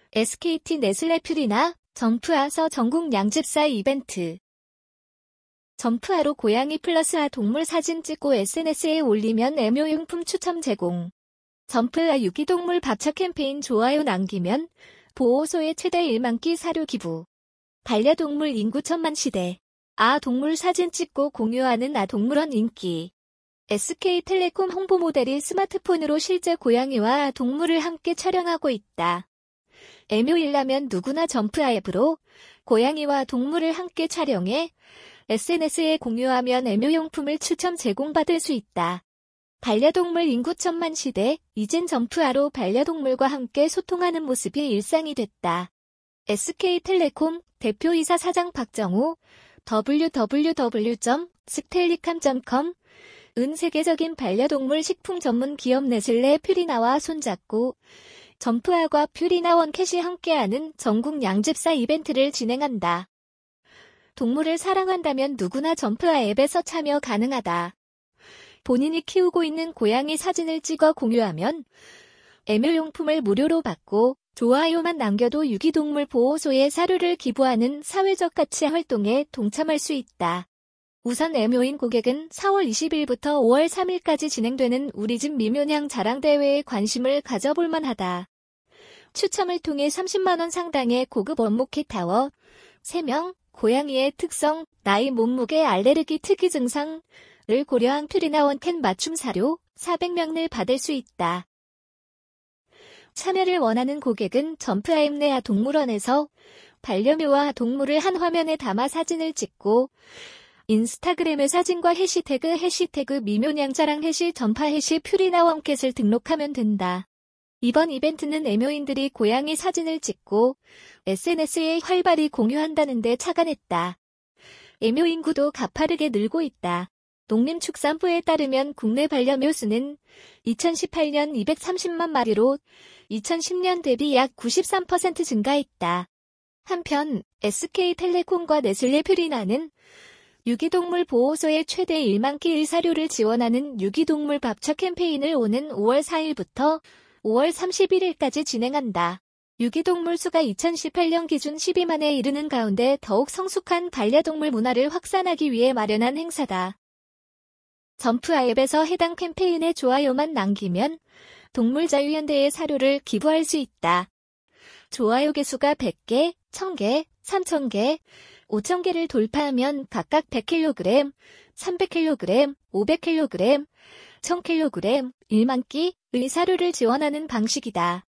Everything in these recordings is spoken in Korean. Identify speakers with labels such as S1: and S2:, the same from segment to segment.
S1: SKT 네슬레 퓨리나 점프아서 전국 양집사 이벤트. 점프아로 고양이 플러스아 동물 사진 찍고 SNS에 올리면 애묘용품 추첨 제공. 점프아 유기동물 밥차 캠페인 좋아요 남기면 보호소에 최대 1만 끼 사료 기부. 반려동물 인구 1000만 시대. 아 동물 사진 찍고 공유하는 아 동물원 인기. SK텔레콤 홍보 모델이 스마트폰으로 실제 고양이와 동물을 함께 촬영하고 있다. 애묘일라면 누구나 점프아 앱으로 고양이와 동물을 함께 촬영해 SNS에 공유하면 애묘용품을 추첨 제공받을 수 있다. 반려동물 인구 1000만 시대, 이젠 점프아로 반려동물과 함께 소통하는 모습이 일상이 됐다. SK텔레콤 대표이사 사장 박정우, www.stellicam.com 은 세계적인 반려동물 식품 전문 기업 네슬레 퓨리나와 손잡고 점프아과 퓨리나 원캣이 함께하는 전국 양집사 이벤트를 진행한다. 동물을 사랑한다면 누구나 점프아 앱에서 참여 가능하다. 본인이 키우고 있는 고양이 사진을 찍어 공유하면 애묘용품을 무료로 받고 좋아요만 남겨도 유기동물 보호소에 사료를 기부하는 사회적 가치 활동에 동참할 수 있다. 우선 애묘인 고객은 4월 20일부터 5월 3일까지 진행되는 우리집 미묘냥 자랑대회에 관심을 가져볼 만하다. 추첨을 통해 30만 원 상당의 고급 원모켓 타워, 3명, 고양이의 특성, 나이, 몸무게, 알레르기 특이 증상을 고려한 퓨리나 원캣 맞춤 사료 400명을 받을 수 있다. 참여를 원하는 고객은 점프아 앱 내 동물원에서 반려묘와 동물을 한 화면에 담아 사진을 찍고 인스타그램에 사진과 해시태그 미묘냥자랑 점파 퓨리나 원캣을 등록하면 된다. 이번 이벤트는 애묘인들이 고양이 사진을 찍고 SNS에 활발히 공유한다는데 착안했다. 애묘 인구도 가파르게 늘고 있다. 농림축산부에 따르면 국내 반려묘 수는 2018년 230만 마리로 2010년 대비 약 93% 증가했다. 한편 SK텔레콤과 네슬레 퓨리나는 유기동물 보호소에 최대 1만 끼 일사료를 지원하는 유기동물 밥차 캠페인을 오는 5월 4일부터 5월 31일까지 진행한다. 유기동물 수가 2018년 기준 12만에 이르는 가운데 더욱 성숙한 반려동물 문화를 확산하기 위해 마련한 행사다. 점프아 앱에서 해당 캠페인에 좋아요만 남기면 동물자유연대에 사료를 기부할 수 있다. 좋아요 개수가 100개, 1000개, 3000개, 5000개를 돌파하면 각각 100kg, 300kg, 500kg, 1000kg, 1만 끼의 사료를 지원하는 방식이다.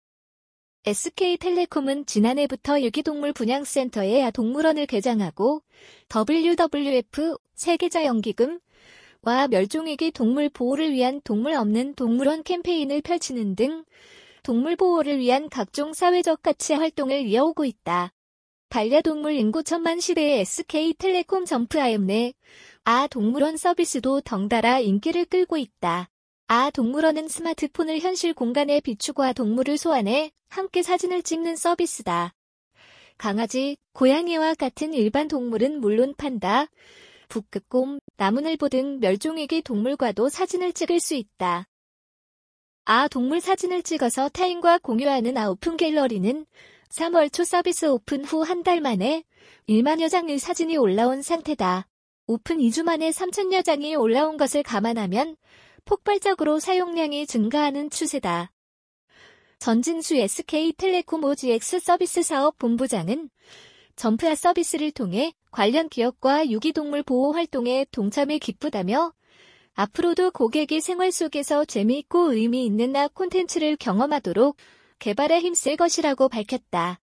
S1: SK텔레콤은 지난해부터 유기동물 분양센터에 동물원을 개장하고 WWF 세계자연기금과 멸종위기 동물 보호를 위한 동물 없는 동물원 캠페인을 펼치는 등 동물 보호를 위한 각종 사회적 가치 활동을 이어오고 있다. 반려동물 인구 1000만 시대의 SK텔레콤 점프아 앱 내 아 동물원 서비스도 덩달아 인기를 끌고 있다. 아 동물원은 스마트폰을 현실 공간에 비추고 동물을 소환해 함께 사진을 찍는 서비스다. 강아지, 고양이와 같은 일반 동물은 물론 판다, 북극곰, 나무늘보 등 멸종위기 동물과도 사진을 찍을 수 있다. 아 동물 사진을 찍어서 타인과 공유하는 오픈 갤러리는 3월 초 서비스 오픈 후 한 달 만에 1만여 장의 사진이 올라온 상태다. 오픈 2주 만에 3천여 장이 올라온 것을 감안하면 폭발적으로 사용량이 증가하는 추세다. 전진수 SK텔레콤 OGX 서비스 사업 본부장은 점프아 서비스를 통해 관련 기업과 유기동물 보호 활동에 동참해 기쁘다며 앞으로도 고객이 생활 속에서 재미있고 의미 있는 콘텐츠를 경험하도록 개발에 힘쓸 것이라고 밝혔다.